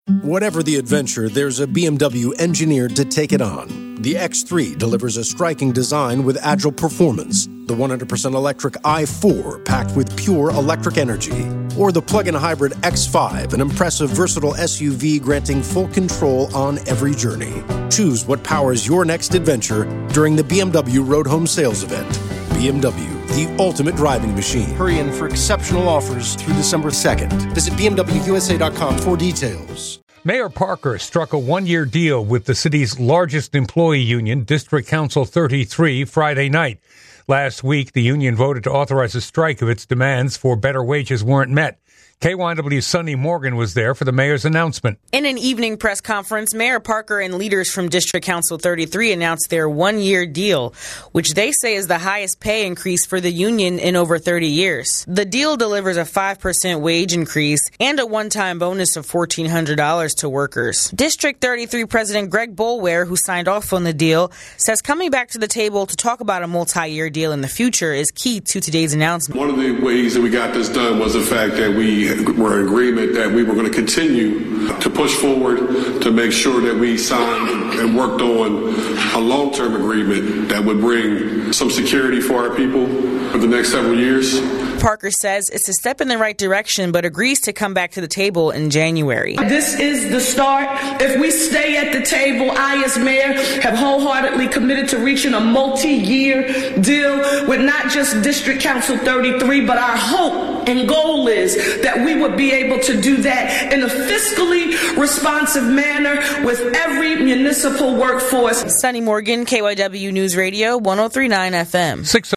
Whatever the adventure, there's a BMW engineered to take it on. The X3 delivers a striking design with agile performance. The 100% electric i4 packed with pure electric energy. Or the plug-in hybrid X5, an impressive, versatile SUV granting full control on every journey. Choose what powers your next adventure during the BMW Road Home Sales Event. BMW, the ultimate driving machine. Hurry in for exceptional offers through December 2nd. Visit BMWUSA.com for details. Mayor Parker struck a one-year deal with the city's largest employee union, District Council 33, Friday night. Last week, the union voted to authorize a strike if its demands for better wages weren't met. KYW's Sunny Morgan was there for the mayor's announcement. In an evening press conference, Mayor Parker and leaders from District Council 33 announced their one-year deal, which they say is the highest pay increase for the union in over 30 years. The deal delivers a 5% wage increase and a one-time bonus of $1,400 to workers. District 33 President Greg Boulware, who signed off on the deal, says coming back to the table to talk about a multi-year deal in the future is key to today's announcement. One of the ways that we got this done was the fact that we were in agreement that we were going to continue to push forward to make sure that we signed and worked on a long-term agreement that would bring some security for our people for the next several years. Parker says it's a step in the right direction, but agrees to come back to the table in January. This is the start. If we stay at the table, I, as mayor, have wholeheartedly committed to reaching a multi-year deal with not just District Council 33, but our hope and goal is that we would be able to do that in a fiscally responsive manner with every municipal workforce. Sunny Morgan, KYW News Radio, 103.9 FM.